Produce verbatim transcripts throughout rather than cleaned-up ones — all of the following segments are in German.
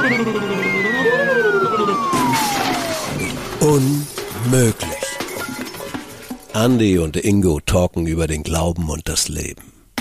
Unmöglich. Andi und Ingo talken über den Glauben und das Leben.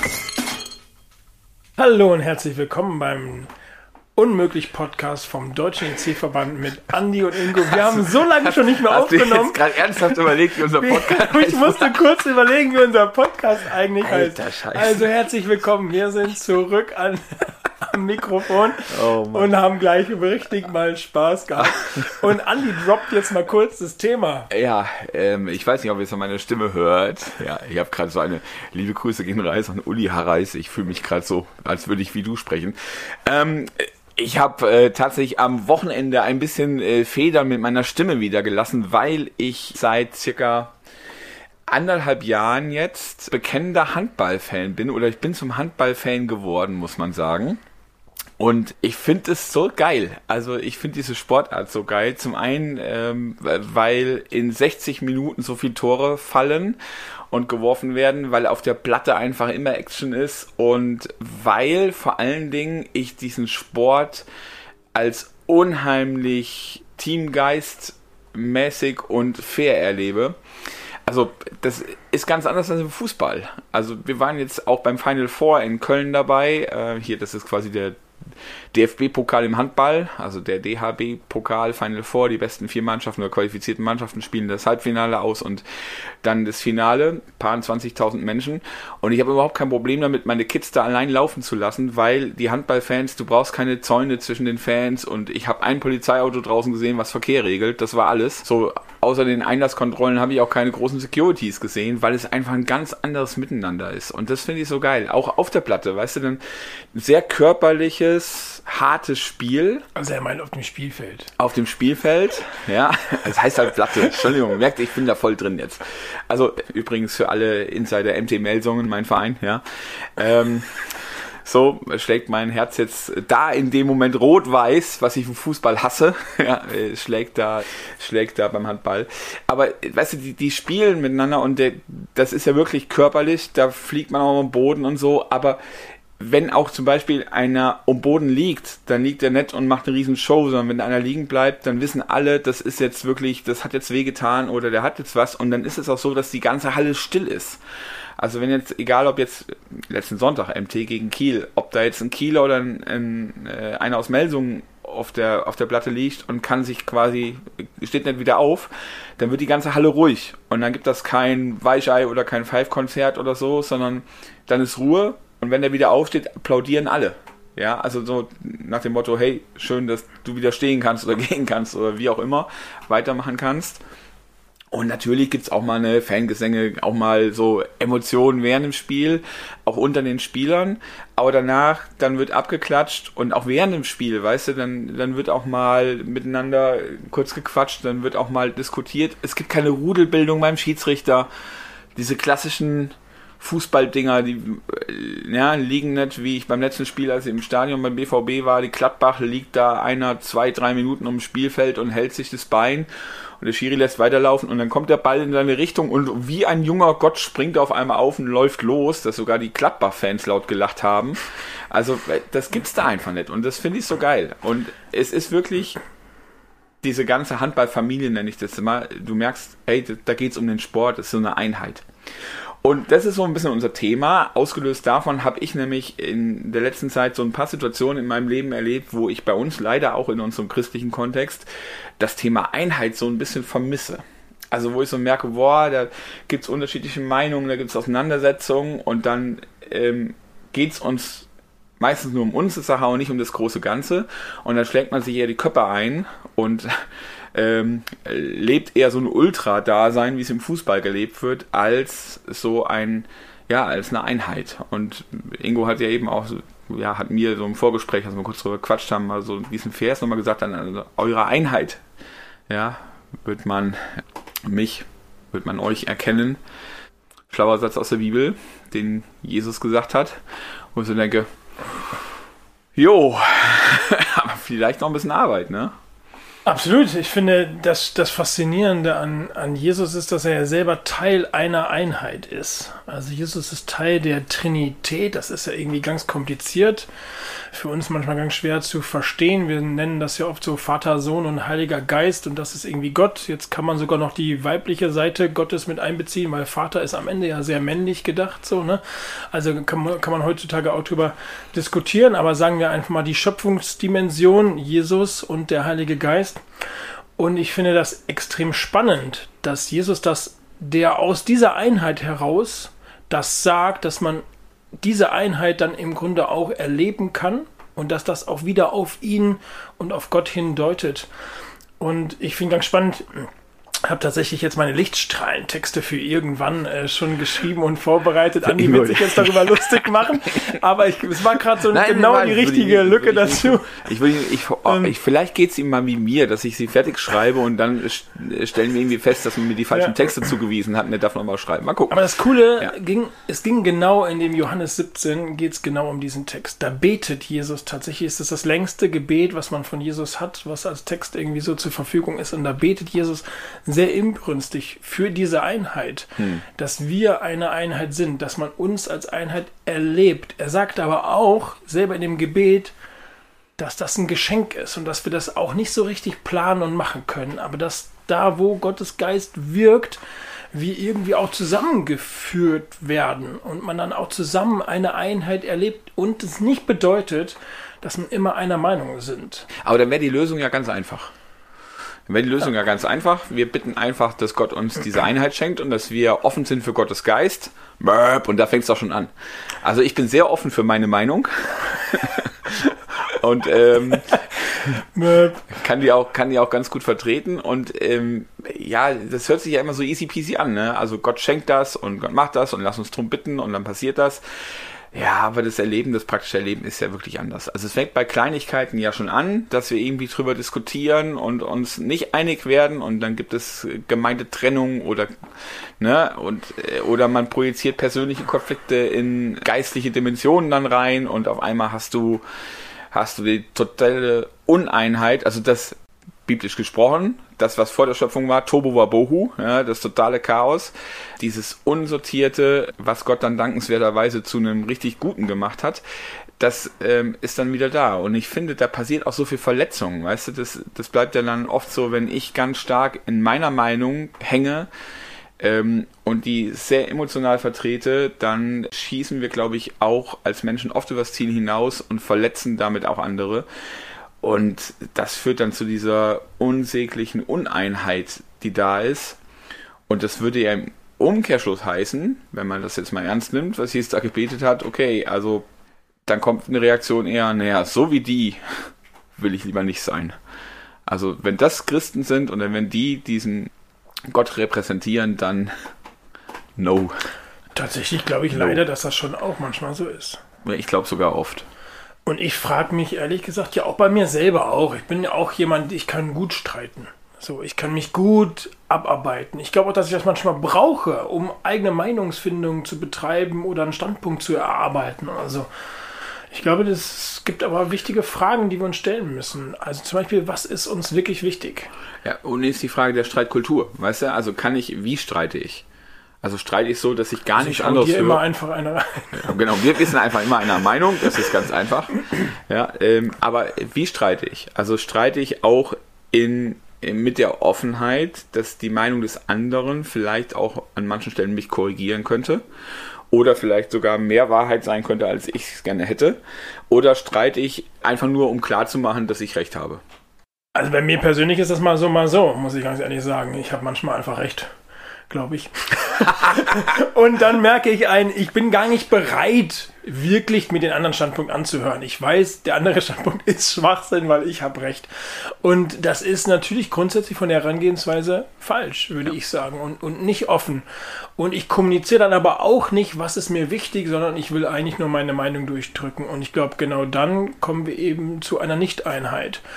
Hallo und herzlich willkommen beim Unmöglich-Podcast vom Deutschen E C-Verband mit Andi und Ingo. Wir haben so lange schon nicht mehr hast aufgenommen. Du jetzt gerade ernsthaft überlegt, wie unser Podcast heißt? Ich musste kurz überlegen, wie unser Podcast eigentlich Alter heißt. Scheiße. Also herzlich willkommen. Wir sind zurück an, am Mikrofon Oh Mann. und haben gleich richtig mal Spaß gehabt. Und Andi droppt jetzt mal kurz das Thema. Ja, ähm, ich weiß nicht, ob ihr jetzt noch meine Stimme hört. Ja, ich habe gerade so eine liebe Grüße gehen Reis an Uli Harreis. Ich fühle mich gerade so, als würde ich wie du sprechen. Ähm, Ich habe äh, tatsächlich am Wochenende ein bisschen äh, Federn mit meiner Stimme wieder gelassen, weil ich seit circa anderthalb Jahren jetzt bekennender Handballfan bin, oder ich bin zum Handballfan geworden, muss man sagen. Und ich finde es so geil. Also ich finde diese Sportart so geil. Zum einen, ähm, weil in sechzig Minuten so viele Tore fallen und geworfen werden, weil auf der Platte einfach immer Action ist und weil vor allen Dingen ich diesen Sport als unheimlich teamgeistmäßig und fair erlebe. Also das ist ganz anders als im Fußball. Also wir waren jetzt auch beim Final Four in Köln dabei. Äh, hier, das ist quasi der D F B-Pokal im Handball, also der D H B-Pokal, Final Four, die besten vier Mannschaften oder qualifizierten Mannschaften spielen das Halbfinale aus und dann das Finale, paar zwanzigtausend Menschen. Und ich habe überhaupt kein Problem damit, meine Kids da allein laufen zu lassen, weil die Handballfans, du brauchst keine Zäune zwischen den Fans und ich habe ein Polizeiauto draußen gesehen, was Verkehr regelt, das war alles. So, außer den Einlasskontrollen habe ich auch keine großen Securities gesehen, weil es einfach ein ganz anderes Miteinander ist. Und das finde ich so geil. Auch auf der Platte, weißt du, dann sehr körperliches, hartes Spiel. Also er meint auf dem Spielfeld. Auf dem Spielfeld, ja. Das heißt halt Platte. Entschuldigung, merkt, ich bin da voll drin jetzt. Also übrigens für alle Insider M T Melsungen, mein Verein, ja. Ähm, so schlägt mein Herz jetzt da in dem Moment rot-weiß, was ich im Fußball hasse, ja, schlägt da, schlägt da beim Handball. Aber weißt du, die, die spielen miteinander und der, das ist ja wirklich körperlich, da fliegt man auch am Boden und so, aber wenn auch zum Beispiel einer am Boden liegt, dann liegt er nicht und macht eine riesen Show, sondern wenn einer liegen bleibt, dann wissen alle, das ist jetzt wirklich, das hat jetzt wehgetan oder der hat jetzt was und dann ist es auch so, dass die ganze Halle still ist. Also wenn jetzt, egal ob jetzt letzten Sonntag M T gegen Kiel, ob da jetzt ein Kieler oder ein, ein, äh, einer aus Melsungen auf der, auf der Platte liegt und kann sich quasi, steht nicht wieder auf, dann wird die ganze Halle ruhig und dann gibt das kein Weichei oder kein Five-Konzert oder so, sondern dann ist Ruhe. Und wenn der wieder aufsteht, applaudieren alle. Ja, also so nach dem Motto, hey, schön, dass du wieder stehen kannst oder gehen kannst oder wie auch immer, weitermachen kannst. Und natürlich gibt's auch mal eine Fangesänge, auch mal so Emotionen während dem Spiel, auch unter den Spielern. Aber danach, dann wird abgeklatscht und auch während dem Spiel, weißt du, dann, dann wird auch mal miteinander kurz gequatscht, dann wird auch mal diskutiert. Es gibt keine Rudelbildung beim Schiedsrichter. Diese klassischen Fußballdinger, die ja, liegen nicht, wie ich beim letzten Spiel, als ich im Stadion beim B V B war, die Gladbach, liegt da einer zwei, drei Minuten ums Spielfeld und hält sich das Bein und der Schiri lässt weiterlaufen und dann kommt der Ball in seine Richtung und wie ein junger Gott springt er auf einmal auf und läuft los, dass sogar die Gladbach-Fans laut gelacht haben. Also das gibt's da einfach nicht und das finde ich so geil. Und es ist wirklich diese ganze Handballfamilie, nenne ich das immer, du merkst, hey, da geht's um den Sport, das ist so eine Einheit. Und das ist so ein bisschen unser Thema. Ausgelöst davon habe ich nämlich in der letzten Zeit so ein paar Situationen in meinem Leben erlebt, wo ich bei uns leider auch in unserem christlichen Kontext das Thema Einheit so ein bisschen vermisse. Also wo ich so merke, boah, da gibt's unterschiedliche Meinungen, da gibt's Auseinandersetzungen und dann ähm, geht's uns meistens nur um unsere Sache und nicht um das große Ganze. Und dann schlägt man sich eher die Köpfe ein und Ähm, lebt eher so ein Ultra-Dasein, wie es im Fußball gelebt wird, als so ein, ja, als eine Einheit. Und Ingo hat ja eben auch, ja, hat mir so im Vorgespräch, als wir kurz drüber gequatscht haben, mal so diesen Vers nochmal gesagt, dann, also eure Einheit, ja, wird man mich, wird man euch erkennen. Schlauer Satz aus der Bibel, den Jesus gesagt hat, wo ich so denke, jo, aber vielleicht noch ein bisschen Arbeit, ne? Absolut. Ich finde, das, das Faszinierende an, an Jesus ist, dass er ja selber Teil einer Einheit ist. Also Jesus ist Teil der Trinität. Das ist ja irgendwie ganz kompliziert. Für uns manchmal ganz schwer zu verstehen. Wir nennen das ja oft so Vater, Sohn und Heiliger Geist und das ist irgendwie Gott. Jetzt kann man sogar noch die weibliche Seite Gottes mit einbeziehen, weil Vater ist am Ende ja sehr männlich gedacht. So, ne? Also kann man, kann man heutzutage auch drüber diskutieren, aber sagen wir einfach mal die Schöpfungsdimension, Jesus und der Heilige Geist. Und ich finde das extrem spannend, dass Jesus das, der aus dieser Einheit heraus das sagt, dass man diese Einheit dann im Grunde auch erleben kann und dass das auch wieder auf ihn und auf Gott hin deutet. Und ich finde ganz spannend, habe tatsächlich jetzt meine Lichtstrahlentexte für irgendwann äh, schon geschrieben und vorbereitet. Andi wird sich jetzt darüber lustig machen, aber ich, es war gerade so Nein, genau nein, die richtige ich, Lücke ich, dazu. Ich will, ich, ich, oh, ich, vielleicht geht es ihm mal wie mir, dass ich sie fertig schreibe und dann stellen wir irgendwie fest, dass man mir die falschen ja. Texte zugewiesen hat und er darf nochmal schreiben. Mal gucken. Aber das Coole, ja. ging, es ging genau in dem Johannes siebzehn, geht es genau um diesen Text. Da betet Jesus tatsächlich, ist das das längste Gebet, was man von Jesus hat, was als Text irgendwie so zur Verfügung ist und da betet Jesus sehr inbrünstig für diese Einheit, hm. dass wir eine Einheit sind, dass man uns als Einheit erlebt. Er sagt aber auch selber in dem Gebet, dass das ein Geschenk ist und dass wir das auch nicht so richtig planen und machen können, aber dass da, wo Gottes Geist wirkt, wir irgendwie auch zusammengeführt werden und man dann auch zusammen eine Einheit erlebt und es nicht bedeutet, dass wir immer einer Meinung sind. Aber dann wäre die Lösung ja ganz einfach. Dann wäre die Lösung ja. ja ganz einfach. Wir bitten einfach, dass Gott uns diese Einheit schenkt und dass wir offen sind für Gottes Geist. Und da fängt es doch schon an. Also ich bin sehr offen für meine Meinung. und ähm, kann die auch kann die auch ganz gut vertreten. Und ähm, ja, das hört sich ja immer so easy peasy an. Ne? Also Gott schenkt das und Gott macht das und lass uns drum bitten und dann passiert das. Ja, aber das Erleben, das praktische Erleben ist ja wirklich anders. Also es fängt bei Kleinigkeiten ja schon an, dass wir irgendwie drüber diskutieren und uns nicht einig werden und dann gibt es Gemeindetrennung oder ne und oder man projiziert persönliche Konflikte in geistliche Dimensionen dann rein und auf einmal hast du hast du die totale Uneinheit, also das biblisch gesprochen, das, was vor der Schöpfung war, Tohu Wabohu, ja, das totale Chaos, dieses Unsortierte, was Gott dann dankenswerterweise zu einem richtig Guten gemacht hat, das ähm, ist dann wieder da. Und ich finde, da passiert auch so viel Verletzung, weißt du, das, das bleibt ja dann oft so, wenn ich ganz stark in meiner Meinung hänge ähm, und die sehr emotional vertrete, dann schießen wir, glaube ich, auch als Menschen oft übers Ziel hinaus und verletzen damit auch andere. Und das führt dann zu dieser unsäglichen Uneinheit, die da ist. Und das würde ja im Umkehrschluss heißen, wenn man das jetzt mal ernst nimmt, was Jesus da gebetet hat, okay, also dann kommt eine Reaktion eher, naja, so wie die will ich lieber nicht sein. Also wenn das Christen sind und wenn die diesen Gott repräsentieren, dann no. Tatsächlich glaube ich no. leider, dass das schon auch manchmal so ist. Ich glaube sogar oft. Und ich frage mich ehrlich gesagt ja auch bei mir selber auch. Ich bin ja auch jemand, ich kann gut streiten. So, ich kann mich gut abarbeiten. Ich glaube auch, dass ich das manchmal brauche, um eigene Meinungsfindung zu betreiben oder einen Standpunkt zu erarbeiten. Also ich glaube, es gibt aber wichtige Fragen, die wir uns stellen müssen. Also zum Beispiel, was ist uns wirklich wichtig? Ja, und ist die Frage der Streitkultur. Weißt du, also kann ich, wie streite ich? Also streite ich so, dass ich gar also nichts anderes höre. immer einfach eine rein. Ja, genau, wir sind einfach immer einer Meinung, das ist ganz einfach. Ja, ähm, aber wie streite ich? Also streite ich auch in, in mit der Offenheit, dass die Meinung des anderen vielleicht auch an manchen Stellen mich korrigieren könnte oder vielleicht sogar mehr Wahrheit sein könnte, als ich es gerne hätte. Oder streite ich einfach nur, um klarzumachen, dass ich recht habe? Also bei mir persönlich ist das mal so, mal so, muss ich ganz ehrlich sagen. Ich habe manchmal einfach recht. Glaube ich. Und dann merke ich ein, ich bin gar nicht bereit, wirklich mir den anderen Standpunkt anzuhören. Ich weiß, der andere Standpunkt ist Schwachsinn, weil ich habe recht. Und das ist natürlich grundsätzlich von der Herangehensweise falsch, würde ja. ich sagen, und, und nicht offen. Und ich kommuniziere dann aber auch nicht, was ist mir wichtig, sondern ich will eigentlich nur meine Meinung durchdrücken. Und ich glaube, genau dann kommen wir eben zu einer Nicht-Einheit.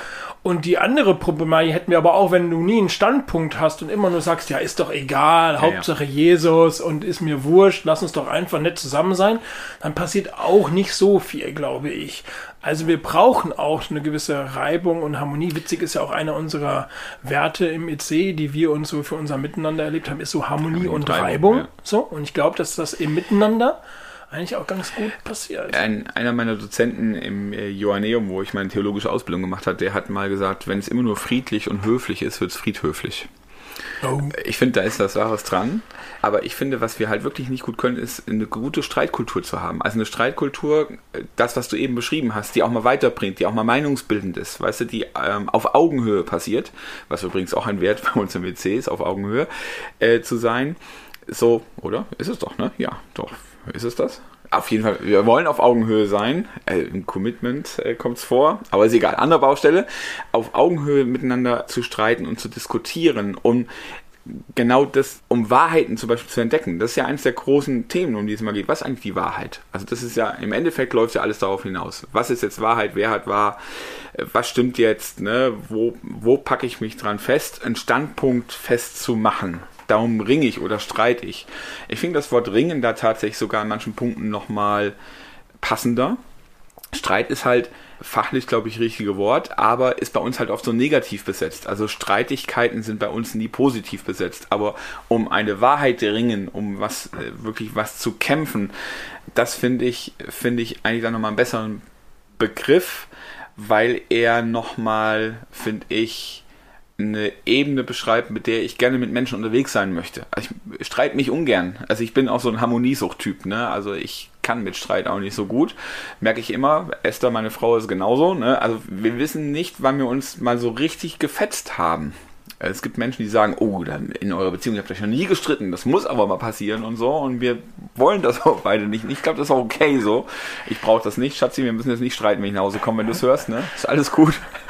Und die andere Problematik hätten wir aber auch, wenn du nie einen Standpunkt hast und immer nur sagst, ja, ist doch egal, ja, Hauptsache ja. Jesus und ist mir wurscht, lass uns doch einfach nett zusammen sein, dann passiert auch nicht so viel, glaube ich. Also wir brauchen auch eine gewisse Reibung und Harmonie. Witzig ist ja auch einer unserer Werte im E C, die wir uns so für unser Miteinander erlebt haben, ist so Harmonie, Harmonie und Reibung. Reibung ja. So. Und ich glaube, dass das im Miteinander eigentlich auch ganz gut passiert. Ein, einer meiner Dozenten im äh, Johanneum, wo ich meine theologische Ausbildung gemacht habe, der hat mal gesagt, wenn es immer nur friedlich und höflich ist, wird es friedhöflich. Oh. Ich finde, da ist was Wahres dran. Aber ich finde, was wir halt wirklich nicht gut können, ist eine gute Streitkultur zu haben. Also eine Streitkultur, das, was du eben beschrieben hast, die auch mal weiterbringt, die auch mal meinungsbildend ist, weißt du, die ähm, auf Augenhöhe passiert, was übrigens auch ein Wert bei uns im W C ist, auf Augenhöhe äh, zu sein. So, oder? Ist es doch, ne? Ja, doch. Ist es das? Auf jeden Fall, wir wollen auf Augenhöhe sein. Äh, Im Commitment äh, kommt es vor, aber ist egal. Andere Baustelle. Auf Augenhöhe miteinander zu streiten und zu diskutieren, um genau das, um Wahrheiten zum Beispiel zu entdecken. Das ist ja eines der großen Themen, um die es mal geht. Was ist eigentlich die Wahrheit? Also das ist ja, im Endeffekt läuft ja alles darauf hinaus. Was ist jetzt Wahrheit? Wer hat wahr? Was stimmt jetzt? Ne? Wo, wo packe ich mich dran fest? Einen Standpunkt festzumachen. Darum ringe ich oder streite ich. Ich finde das Wort ringen da tatsächlich sogar an manchen Punkten nochmal passender. Streit ist halt fachlich, glaube ich, richtige Wort, aber ist bei uns halt oft so negativ besetzt. Also Streitigkeiten sind bei uns nie positiv besetzt. Aber um eine Wahrheit ringen, um was wirklich was zu kämpfen, das finde ich, finde ich eigentlich dann nochmal einen besseren Begriff, weil er nochmal, finde ich, eine Ebene beschreibt, mit der ich gerne mit Menschen unterwegs sein möchte. Also ich streite mich ungern. Also ich bin auch so ein Harmoniesucht-Typ, ne? Also ich kann mit Streit auch nicht so gut. Merke ich immer. Esther, meine Frau, ist genauso, ne? Also wir wissen nicht, wann wir uns mal so richtig gefetzt haben. Es gibt Menschen, die sagen, oh, in eurer Beziehung habt ihr euch noch nie gestritten, das muss aber mal passieren und so, und wir wollen das auch beide nicht. Ich glaube, das ist auch okay so. Ich brauche das nicht, Schatzi, wir müssen jetzt nicht streiten, wenn ich nach Hause komme, wenn du es hörst, ne? Ist alles gut.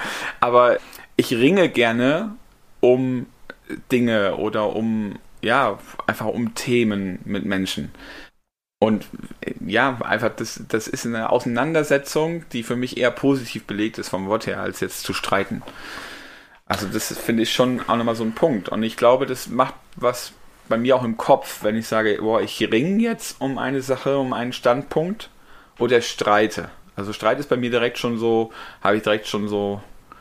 Aber ich ringe gerne um Dinge oder um, ja, einfach um Themen mit Menschen. Und ja, einfach, das, das ist eine Auseinandersetzung, die für mich eher positiv belegt ist vom Wort her, als jetzt zu streiten. Also das finde ich schon auch nochmal so ein Punkt. Und ich glaube, das macht was bei mir auch im Kopf, wenn ich sage, boah, ich ringe jetzt um eine Sache, um einen Standpunkt oder streite. Also Streit ist bei mir direkt schon so, habe ich direkt schon so,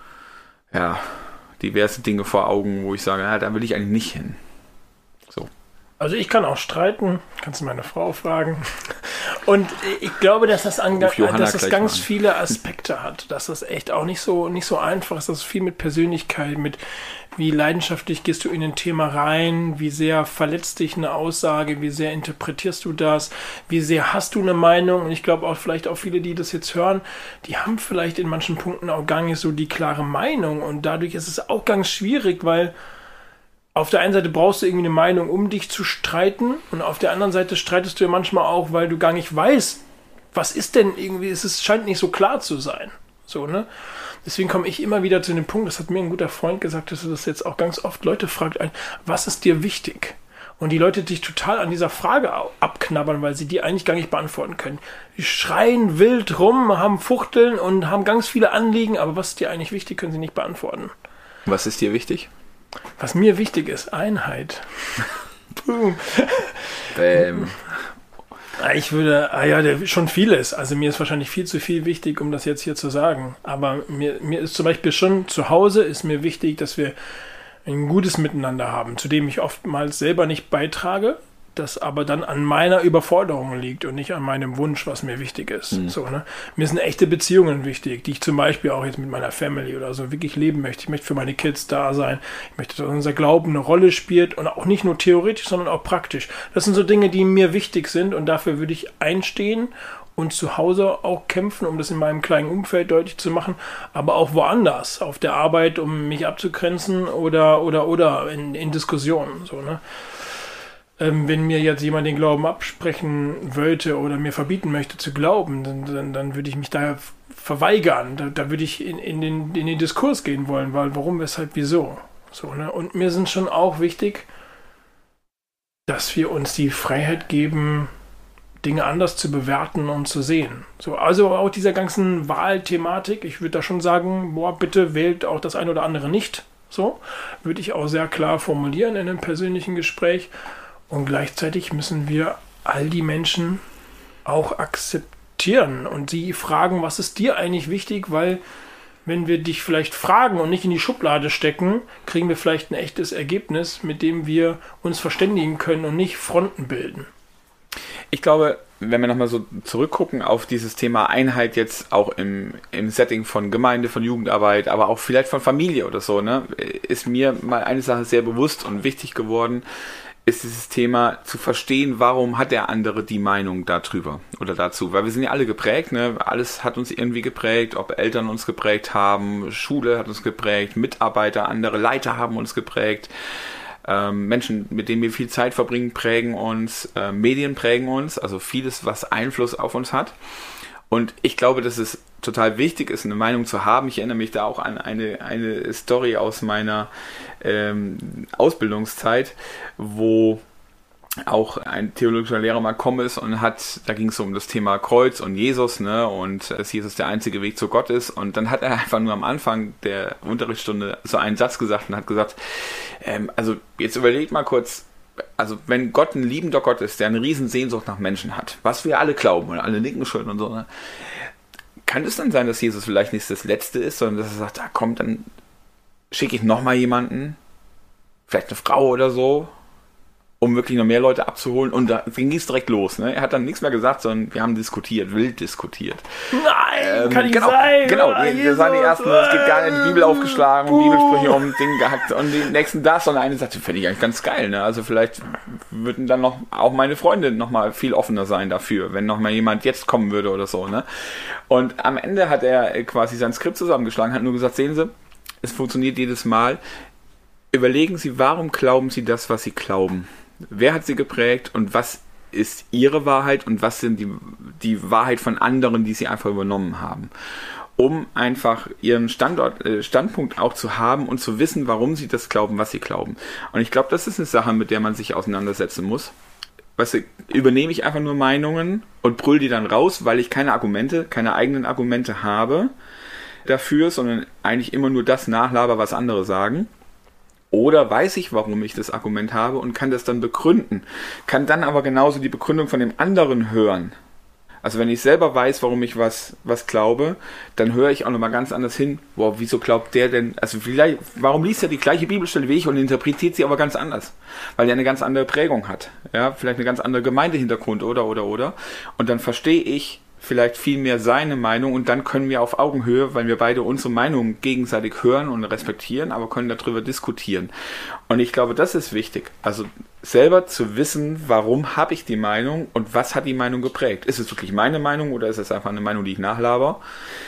ja, diverse Dinge vor Augen, wo ich sage, ja, da will ich eigentlich nicht hin. So. Also ich kann auch streiten, kannst du meine Frau fragen. Und ich glaube, dass das, an, dass das ganz an. viele Aspekte hat, dass das echt auch nicht so, nicht so einfach ist, dass es viel mit Persönlichkeit, mit wie leidenschaftlich gehst du in ein Thema rein, wie sehr verletzt dich eine Aussage, wie sehr interpretierst du das, wie sehr hast du eine Meinung. Und ich glaube auch vielleicht auch viele, die das jetzt hören, die haben vielleicht in manchen Punkten auch gar nicht so die klare Meinung. Und dadurch ist es auch ganz schwierig, weil auf der einen Seite brauchst du irgendwie eine Meinung, um dich zu streiten, und auf der anderen Seite streitest du ja manchmal auch, weil du gar nicht weißt, was ist denn irgendwie, es ist, scheint nicht so klar zu sein. So, ne? Deswegen komme ich immer wieder zu dem Punkt, das hat mir ein guter Freund gesagt, dass er das jetzt auch ganz oft Leute fragt, ein, was ist dir wichtig? Und die Leute dich total an dieser Frage abknabbern, weil sie die eigentlich gar nicht beantworten können. Die schreien wild rum, haben Fuchteln und haben ganz viele Anliegen, aber was ist dir eigentlich wichtig, können sie nicht beantworten. Was ist dir wichtig? Was mir wichtig ist, Einheit. Boom. Bäm. Ich würde, ah ja, der, schon vieles. Also mir ist wahrscheinlich viel zu viel wichtig, um das jetzt hier zu sagen. Aber mir, mir ist zum Beispiel schon zu Hause ist mir wichtig, dass wir ein gutes Miteinander haben, zu dem ich oftmals selber nicht beitrage, das aber dann an meiner Überforderung liegt und nicht an meinem Wunsch, was mir wichtig ist. Mhm. So, ne? Mir sind echte Beziehungen wichtig, die ich zum Beispiel auch jetzt mit meiner Family oder so wirklich leben möchte. Ich möchte für meine Kids da sein. Ich möchte, dass unser Glauben eine Rolle spielt, und auch nicht nur theoretisch, sondern auch praktisch. Das sind so Dinge, die mir wichtig sind, und dafür würde ich einstehen und zu Hause auch kämpfen, um das in meinem kleinen Umfeld deutlich zu machen, aber auch woanders, auf der Arbeit, um mich abzugrenzen oder oder oder in, in Diskussionen. So, ne? Ähm, wenn mir jetzt jemand den Glauben absprechen wollte oder mir verbieten möchte zu glauben, dann, dann, dann würde ich mich da verweigern. Da, da würde ich in, in, den, in den Diskurs gehen wollen, weil warum, weshalb, wieso. So, ne? Und mir sind schon auch wichtig, dass wir uns die Freiheit geben, Dinge anders zu bewerten und zu sehen. So, also auch dieser ganzen Wahlthematik, ich würde da schon sagen, boah, bitte wählt auch das eine oder andere nicht. So, würde ich auch sehr klar formulieren in einem persönlichen Gespräch. Und gleichzeitig müssen wir all die Menschen auch akzeptieren und sie fragen, was ist dir eigentlich wichtig, weil wenn wir dich vielleicht fragen und nicht in die Schublade stecken, kriegen wir vielleicht ein echtes Ergebnis, mit dem wir uns verständigen können und nicht Fronten bilden. Ich glaube, wenn wir nochmal so zurückgucken auf dieses Thema Einheit jetzt auch im, im Setting von Gemeinde, von Jugendarbeit, aber auch vielleicht von Familie oder so, ne, ist mir mal eine Sache sehr bewusst und wichtig geworden, ist dieses Thema zu verstehen, warum hat der andere die Meinung darüber oder dazu. Weil wir sind ja alle geprägt, ne? Alles hat uns irgendwie geprägt, ob Eltern uns geprägt haben, Schule hat uns geprägt, Mitarbeiter, andere Leiter haben uns geprägt. Ähm, Menschen, mit denen wir viel Zeit verbringen, prägen uns, äh, Medien prägen uns, also vieles, was Einfluss auf uns hat. Und ich glaube, dass es total wichtig ist, eine Meinung zu haben. Ich erinnere mich da auch an eine, eine Story aus meiner ähm, Ausbildungszeit, wo auch ein theologischer Lehrer mal gekommen ist und hat, da ging es so um das Thema Kreuz und Jesus, ne, und dass Jesus der einzige Weg zu Gott ist. Und dann hat er einfach nur am Anfang der Unterrichtsstunde so einen Satz gesagt und hat gesagt, ähm, also jetzt überlegt mal kurz, also wenn Gott ein liebender Gott ist, der eine riesen Sehnsucht nach Menschen hat, was wir alle glauben und alle nicken schon und so, ne, kann es dann sein, dass Jesus vielleicht nicht das Letzte ist, sondern dass er sagt, da kommt, dann schicke ich nochmal jemanden, vielleicht eine Frau oder so, um wirklich noch mehr Leute abzuholen. Und da ging es direkt los. Ne? Er hat dann nichts mehr gesagt, sondern wir haben diskutiert, wild diskutiert. Nein, ähm, kann nicht genau, sein. Genau, Ah, die, das waren die ersten, es geht gar nicht, die Bibel aufgeschlagen, Buh. Bibelsprüche um Ding gehackt und die nächsten das. Und eine sagte, finde ich eigentlich ganz geil. Ne? Also vielleicht würden dann noch auch meine Freunde noch mal viel offener sein dafür, wenn noch mal jemand jetzt kommen würde oder so. Ne? Und am Ende hat er quasi sein Skript zusammengeschlagen, hat nur gesagt, sehen Sie, es funktioniert jedes Mal. Überlegen Sie, warum glauben Sie das, was Sie glauben? Wer hat sie geprägt und was ist ihre Wahrheit und was sind die, die Wahrheit von anderen, die sie einfach übernommen haben? Um einfach ihren Standort, äh, Standpunkt auch zu haben und zu wissen, warum sie das glauben, was sie glauben. Und ich glaube, das ist eine Sache, mit der man sich auseinandersetzen muss. Weißt du, übernehme ich einfach nur Meinungen und brüll die dann raus, weil ich keine Argumente, keine eigenen Argumente habe dafür, sondern eigentlich immer nur das nachlaber, was andere sagen. Oder weiß ich, warum ich das Argument habe und kann das dann begründen. Kann dann aber genauso die Begründung von dem anderen hören. Also wenn ich selber weiß, warum ich was, was glaube, dann höre ich auch nochmal ganz anders hin. Boah, wieso glaubt der denn, also vielleicht, warum liest er die gleiche Bibelstelle wie ich und interpretiert sie aber ganz anders? Weil er eine ganz andere Prägung hat. Ja, vielleicht eine ganz andere Gemeindehintergrund oder, oder, oder. Und dann verstehe ich vielleicht viel mehr seine Meinung und dann können wir auf Augenhöhe, weil wir beide unsere Meinung gegenseitig hören und respektieren, aber können darüber diskutieren. Und ich glaube, das ist wichtig. Also selber zu wissen, warum habe ich die Meinung und was hat die Meinung geprägt? Ist es wirklich meine Meinung oder ist es einfach eine Meinung, die ich nachlaber?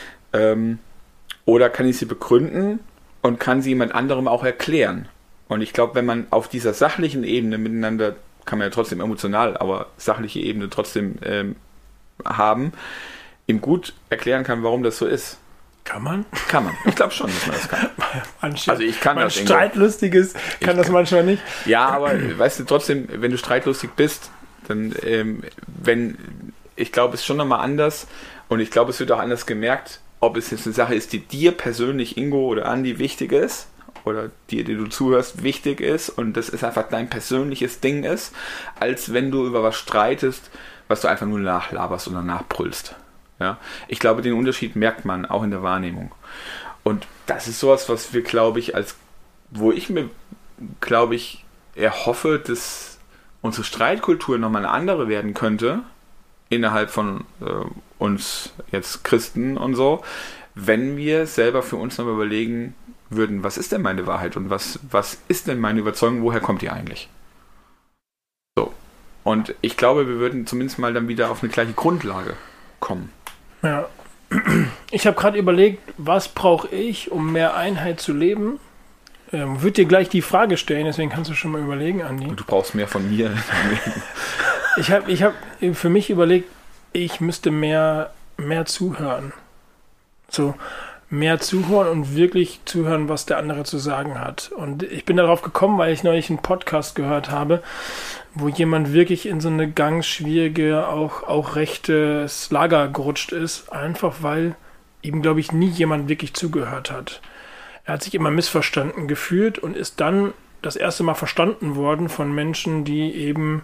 Ähm, oder kann ich sie begründen und kann sie jemand anderem auch erklären? Und ich glaube, wenn man auf dieser sachlichen Ebene miteinander, kann man ja trotzdem emotional, aber sachliche Ebene trotzdem ähm, haben, ihm gut erklären kann, warum das so ist. Kann man? Kann man. Ich glaube schon, dass man das kann. Manche, also ich kann man das. Streitlustiges kann ich das kann. manchmal nicht. Ja, aber weißt du, trotzdem, wenn du streitlustig bist, dann, ähm, wenn, ich glaube, es ist schon nochmal anders und ich glaube, es wird auch anders gemerkt, ob es jetzt eine Sache ist, die dir persönlich, Ingo oder Andi, wichtig ist oder dir, die du zuhörst, wichtig ist und das ist einfach dein persönliches Ding ist, als wenn du über was streitest, was du einfach nur nachlaberst oder nachbrüllst. Ja? Ich glaube, den Unterschied merkt man auch in der Wahrnehmung. Und das ist sowas, was wir, glaube ich, als, wo ich mir, glaube ich, erhoffe, dass unsere Streitkultur nochmal eine andere werden könnte, innerhalb von äh, uns jetzt Christen und so, wenn wir selber für uns nochmal überlegen würden, was ist denn meine Wahrheit und was, was ist denn meine Überzeugung, woher kommt die eigentlich? So. Und ich glaube, wir würden zumindest mal dann wieder auf eine gleiche Grundlage kommen. Ja. Ich habe gerade überlegt, was brauche ich, um mehr Einheit zu leben? Ähm, würde dir gleich die Frage stellen, deswegen kannst du schon mal überlegen, Andi. Und du brauchst mehr von mir. ich habe ich hab für mich überlegt, ich müsste mehr, mehr zuhören. So, mehr zuhören und wirklich zuhören, was der andere zu sagen hat. Und ich bin darauf gekommen, weil ich neulich einen Podcast gehört habe, wo jemand wirklich in so eine ganz schwierige, auch, auch rechtes Lager gerutscht ist, einfach weil ihm, glaube ich, nie jemand wirklich zugehört hat. Er hat sich immer missverstanden gefühlt und ist dann das erste Mal verstanden worden von Menschen, die eben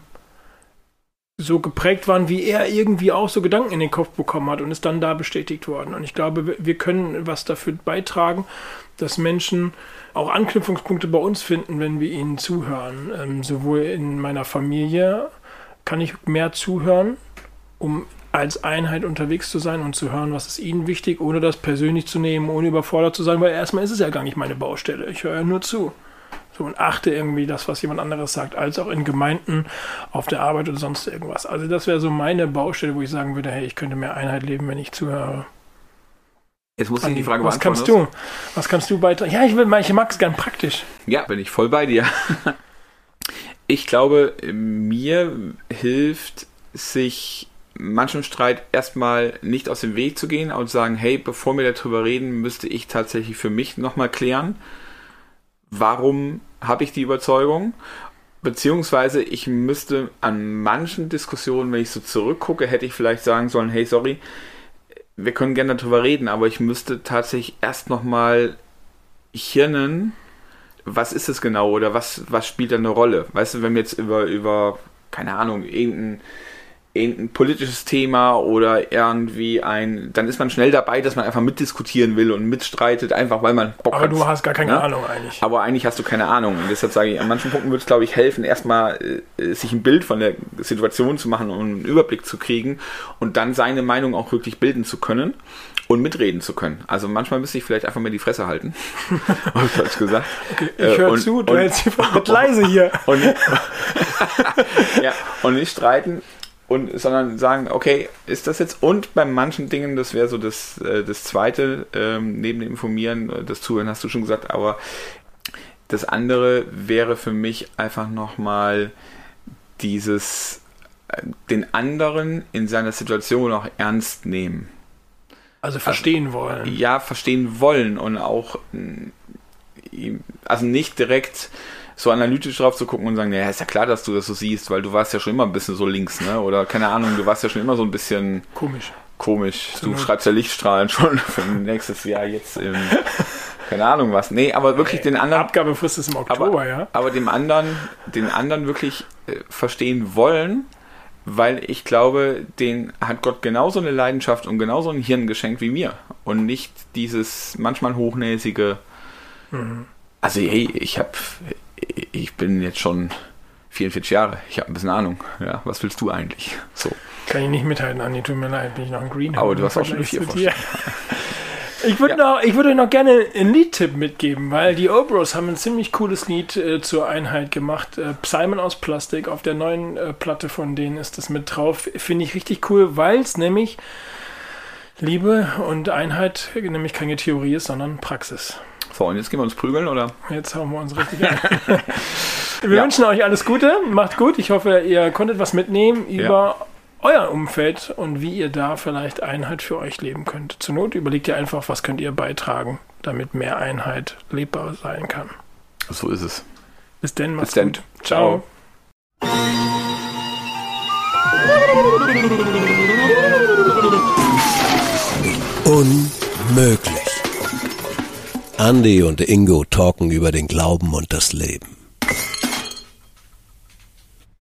so geprägt waren, wie er irgendwie auch so Gedanken in den Kopf bekommen hat und ist dann da bestätigt worden. Und ich glaube, wir können was dafür beitragen, dass Menschen auch Anknüpfungspunkte bei uns finden, wenn wir ihnen zuhören. Ähm, sowohl in meiner Familie kann ich mehr zuhören, um als Einheit unterwegs zu sein und zu hören, was ist ihnen wichtig, ohne das persönlich zu nehmen, ohne überfordert zu sein, weil erstmal ist es ja gar nicht meine Baustelle. Ich höre ja nur zu. So, und achte irgendwie das, was jemand anderes sagt, als auch in Gemeinden, auf der Arbeit oder sonst irgendwas. Also das wäre so meine Baustelle, wo ich sagen würde, hey, ich könnte mehr Einheit leben, wenn ich zuhöre. Jetzt muss ich die Frage was kannst du? Was kannst du beitragen? Ja, ich, will, ich mag es gern praktisch. Ja, bin ich voll bei dir. Ich glaube, mir hilft, sich manchem Streit erstmal nicht aus dem Weg zu gehen und sagen, hey, bevor wir darüber reden, müsste ich tatsächlich für mich nochmal klären, warum habe ich die Überzeugung? Beziehungsweise ich müsste an manchen Diskussionen, wenn ich so zurückgucke, hätte ich vielleicht sagen sollen, hey, sorry, wir können gerne darüber reden, aber ich müsste tatsächlich erst nochmal hirnen, was ist es genau oder was, was spielt da eine Rolle? Weißt du, wenn wir jetzt über, über keine Ahnung, irgendein irgendein politisches Thema oder irgendwie ein, dann ist man schnell dabei, dass man einfach mitdiskutieren will und mitstreitet, einfach weil man Bock aber hat. Aber du hast gar keine ja? Ahnung eigentlich. Aber eigentlich hast du keine Ahnung. Und deshalb sage ich, an manchen Punkten würde es, glaube ich, helfen, erstmal äh, sich ein Bild von der Situation zu machen und einen Überblick zu kriegen und dann seine Meinung auch wirklich bilden zu können und mitreden zu können. Also manchmal müsste ich vielleicht einfach mal die Fresse halten. Hab ich falsch gesagt. Okay, ich höre zu, du hältst mit leise hier. Und, ja, und nicht streiten. Und, sondern sagen, okay, ist das jetzt, und bei manchen Dingen, das wäre so das, äh, das Zweite, ähm, neben dem Informieren, das Zuhören hast du schon gesagt, aber das andere wäre für mich einfach nochmal dieses, äh, den anderen in seiner Situation auch ernst nehmen. Also verstehen also, wollen. Ja, verstehen wollen und auch, also nicht direkt so analytisch drauf zu gucken und sagen, naja, ist ja klar, dass du das so siehst, weil du warst ja schon immer ein bisschen so links, ne? Oder keine Ahnung, du warst ja schon immer so ein bisschen komisch. Komisch. Du schreibst ja Lichtstrahlen schon für nächstes Jahr jetzt im, keine Ahnung was. Nee, aber wirklich hey, den anderen. Abgabefrist ist im Oktober, aber, ja. Aber dem anderen, den anderen wirklich äh, verstehen wollen, weil ich glaube, den hat Gott genauso eine Leidenschaft und genauso ein Hirn geschenkt wie mir. Und nicht dieses manchmal hochnäsige, mhm. Also hey, ich habe ich bin jetzt schon vierundvierzig Jahre, ich habe ein bisschen Ahnung. Ja, was willst du eigentlich? So. Kann ich nicht mithalten, Andi, tut mir leid, bin ich noch ein Green. Aber du hast auch schon vier Vorstellungen. Ich würde ja. noch, ich würde noch gerne einen Liedtipp mitgeben, weil die Obros haben ein ziemlich cooles Lied äh, zur Einheit gemacht. Äh, Psalmen aus Plastik, auf der neuen äh, Platte von denen ist das mit drauf. Finde ich richtig cool, weil es nämlich Liebe und Einheit nämlich keine Theorie ist, sondern Praxis. So, und jetzt gehen wir uns prügeln, oder? Jetzt hauen wir uns richtig an. Wir ja. wünschen euch alles Gute, macht gut. Ich hoffe, ihr konntet was mitnehmen über ja. euer Umfeld und wie ihr da vielleicht Einheit für euch leben könnt. Zur Not überlegt ihr einfach, was könnt ihr beitragen, damit mehr Einheit lebbar sein kann. So ist es. Bis denn, macht's Bis gut. Denn. Ciao. Unmöglich. Andi und Ingo talken über den Glauben und das Leben.